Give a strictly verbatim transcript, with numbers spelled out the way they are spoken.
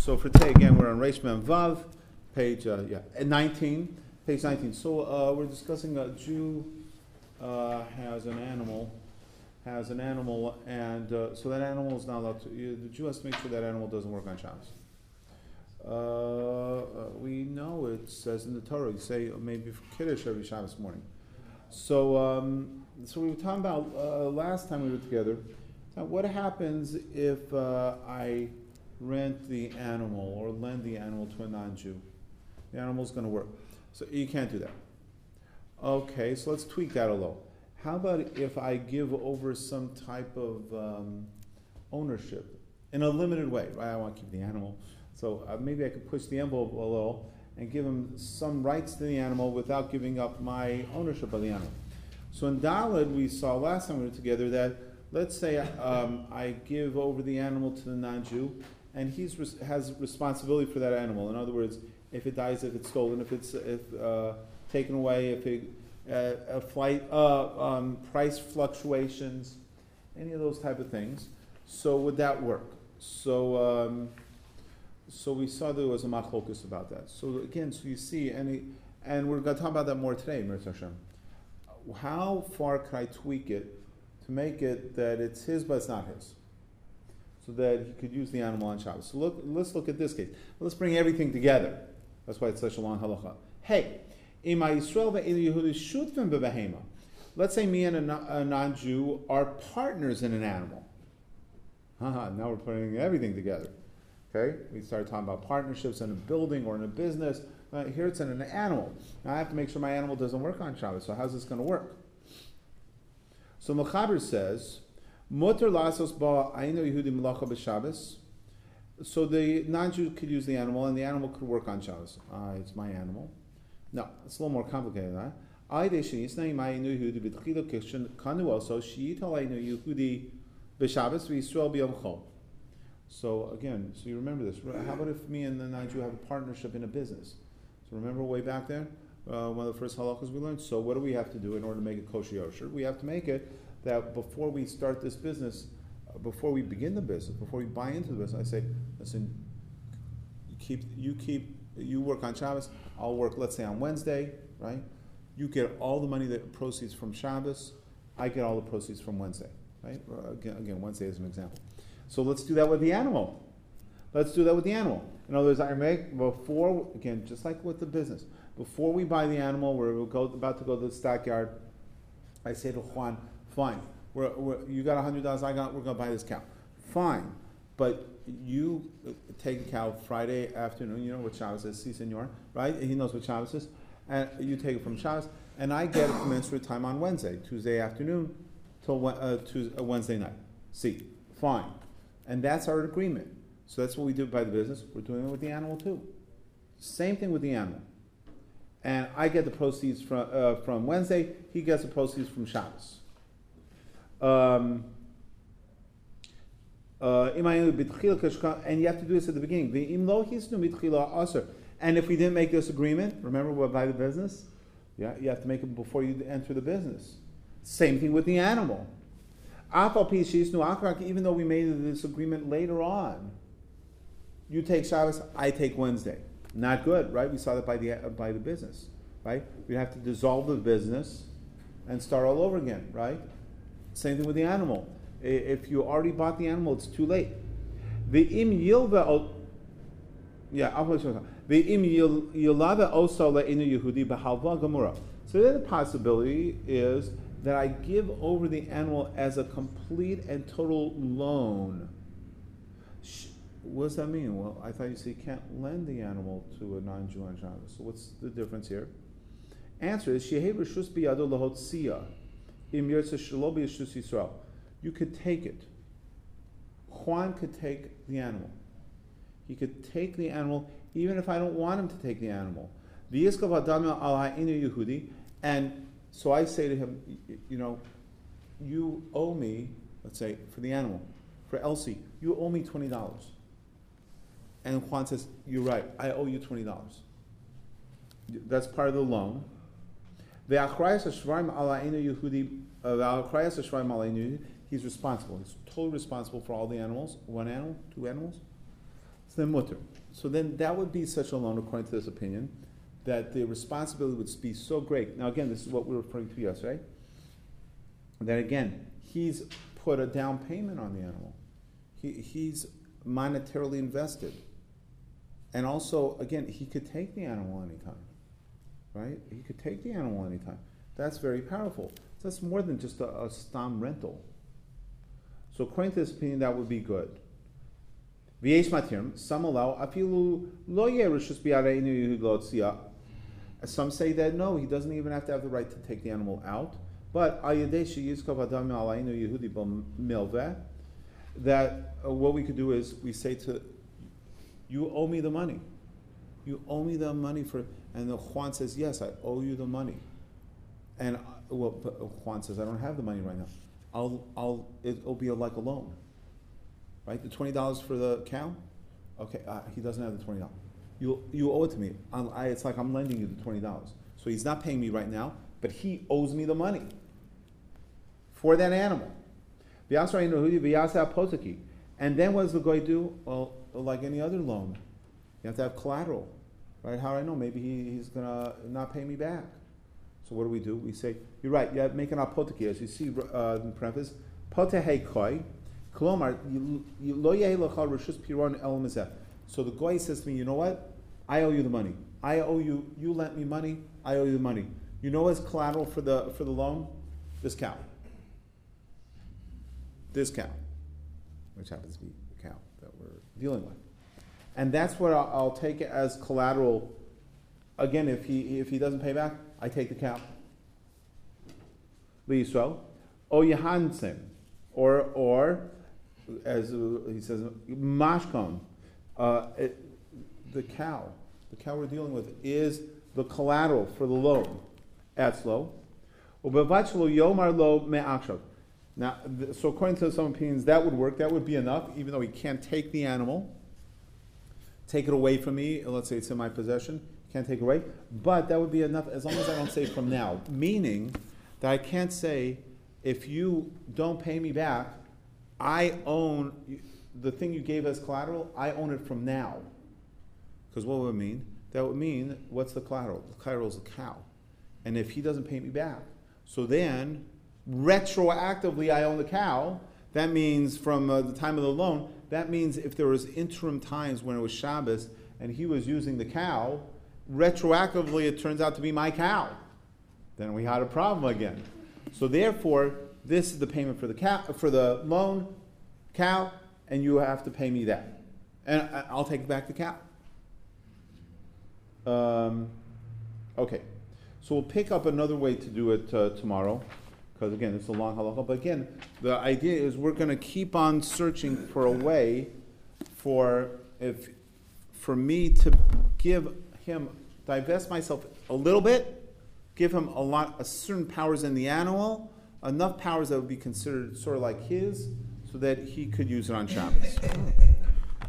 So for today, again, we're on Reish Mem Vav, page uh, yeah, nineteen, page nineteen. So uh, we're discussing a Jew uh, has an animal, has an animal, and uh, so that animal is not allowed to. You, the Jew has to make sure that animal doesn't work on Shabbos. Uh, uh, we know it says in the Torah, you say maybe for Kiddush every Shabbos morning. So, um, so we were talking about uh, last time we were together. Now, what happens if uh, I rent the animal or lend the animal to a non-Jew? The animal's going to work. So you can't do that. Okay, so let's tweak that a little. How about if I give over some type of um, ownership in a limited way, right? I want to keep the animal. So uh, maybe I could push the envelope a little and give him some rights to the animal without giving up my ownership of the animal. So in Daled, we saw last time we were together that, let's say um, I give over the animal to the non-Jew, and he res- has responsibility for that animal. In other words, if it dies, if it's stolen, if it's if uh, taken away, if it, uh, a flight, uh, um, price fluctuations, any of those type of things. So would that work? So um, so we saw there was a machlokus about that. So again, so you see, any, and we're going to talk about that more today, Mirz Hashem. How far can I tweak it to make it that it's his but it's not his, so that he could use the animal on Shabbos? So look, let's look at this case. Let's bring everything together. That's why it's such a long halacha. Hey, let's say me and a, a non-Jew are partners in an animal. Haha, now we're putting everything together. Okay, we started talking about partnerships in a building or in a business. Uh, here it's in an animal. Now I have to make sure my animal doesn't work on Shabbos. So how's this going to work? So Mechaber says, "Mutar lasos ba ainu Yehudi melacha b'Shabbos." So the non-Jew could use the animal, and the animal could work on Shabbos. Uh, it's my animal. No, it's a little more complicated than that. So again, so you remember this. How about if me and the non-Jew have a partnership in a business? So remember way back there, uh, one of the first halachas we learned. So what do we have to do in order to make it kosher yosher? We have to make it that before we start this business, uh, before we begin the business, before we buy into the business, I say, listen, you keep, you keep, you work on Shabbos. I'll work, let's say, on Wednesday, right? You get all the money that proceeds from Shabbos. I get all the proceeds from Wednesday, right? Uh, again, again, Wednesday is an example. So let's do that with the animal. Let's do that with the animal. In other words, I make before, again, just like with the business, before we buy the animal, we're go, about to go to the stockyard, I say to Juan, fine, we're, we're, you got one hundred dollars, I got, we're going to buy this cow. Fine, but you take the cow Friday afternoon, you know what Shabbos is, si senor, right? He knows what Shabbos is. And you take it from Shabbos, and I get a commensurate time on Wednesday, Tuesday afternoon till uh, Tuesday, uh, Wednesday night. See, fine. And that's our agreement. So that's what we do by the business. We're doing it with the animal too. Same thing with the animal. And I get the proceeds from uh, from Wednesday. He gets the proceeds from Shabbos. Um, uh, and you have to do this at the beginning. And if we didn't make this agreement, remember we're by the business? Yeah, you have to make it before you enter the business. Same thing with the animal. Even though we made this agreement later on, you take Shabbos, I take Wednesday. Not good, right? We saw that by the by the business, right? We have to dissolve the business and start all over again, right? Same thing with the animal. If you already bought the animal, it's too late. The im yilva, yeah, the im yilava osola inu Yehudi b'halva gemura. So the other possibility is that I give over the animal as a complete and total loan. What does that mean? Well, I thought you said you can't lend the animal to a non-Jew on Shabbos. So what's the difference here? Answer is, Shehei Rishus biyado lahotziya, im yirtzeh shelo b'yishus Yisrael. You could take it. Juan could take the animal. He could take the animal even if I don't want him to take the animal. V'yiskav adam al ha'inu Yehudi, and so I say to him, you know, you owe me, let's say, for the animal, for Elsie, you owe me twenty dollars. And Juan says, you're right, I owe you twenty dollars. That's part of the loan. He's responsible. He's totally responsible for all the animals. One animal, two animals. So then mutter. So then that would be such a loan, according to this opinion, that the responsibility would be so great. Now again, this is what we were referring to yesterday. That again, he's put a down payment on the animal. He, he's monetarily invested. And also, again, he could take the animal anytime. Right? He could take the animal anytime. That's very powerful. So that's more than just a, a stam rental. So according to this opinion, that would be good. V'yesh matirim, some allow, afilu lo yerushus bi'areinu yehud. Some say that no, he doesn't even have to have the right to take the animal out. But that uh, what we could do is we say to, you owe me the money. You owe me the money for, and the Juan says, yes, I owe you the money. And uh, well, but Juan says, I don't have the money right now. I'll, I'll, it'll be a, like a loan, right? The twenty dollars for the cow. Okay, uh, he doesn't have the twenty dollars. You, you owe it to me. I, I, it's like I'm lending you the twenty dollars. So he's not paying me right now, but he owes me the money for that animal. And then what does the guy do? Well, like any other loan, you have to have collateral, right? How do I know? Maybe he, he's gonna not pay me back. So what do we do? We say, you're right, you have to make an apoteki, as you see uh, in the preface, potehei koi, kolomar, lo yehi l'chal reshus piron el mizeh. So the guy says to me, you know what? I owe you the money. I owe you, you lent me money, I owe you the money. You know what's collateral for the for the loan? This cow. This cow, which happens to be the cow that we're dealing with. And that's what I'll, I'll take it as collateral. Again, if he if he doesn't pay back, I take the cow. L'Yisrael, o Yehansim, or or as he says, mashkon, uh, it, the cow, the cow we're dealing with is the collateral for the loan. Etzlo, ubevachlo yomar lo me'akshav. Now, th- so according to some opinions, that would work. That would be enough, even though he can't take the animal, take it away from me. Let's say it's in my possession, can't take it away. But that would be enough as long as I don't say from now. Meaning that I can't say, if you don't pay me back, I own the thing you gave as collateral. I own it from now. Because what would it mean? That would mean, what's the collateral? The collateral is a cow. And if he doesn't pay me back, so then retroactively I own the cow. That means from uh, the time of the loan, that means if there was interim times when it was Shabbos and he was using the cow, retroactively it turns out to be my cow. Then we had a problem again. So therefore, this is the payment for the cow, for the loan, cow, and you have to pay me that. And I'll take back the cow. Um, okay. So we'll pick up another way to do it uh, tomorrow, because again, it's a long halacha. But again, the idea is we're going to keep on searching for a way for if for me to give him, divest myself a little bit, give him a lot, a certain powers in the animal, enough powers that would be considered sort of like his, so that he could use it on Shabbos.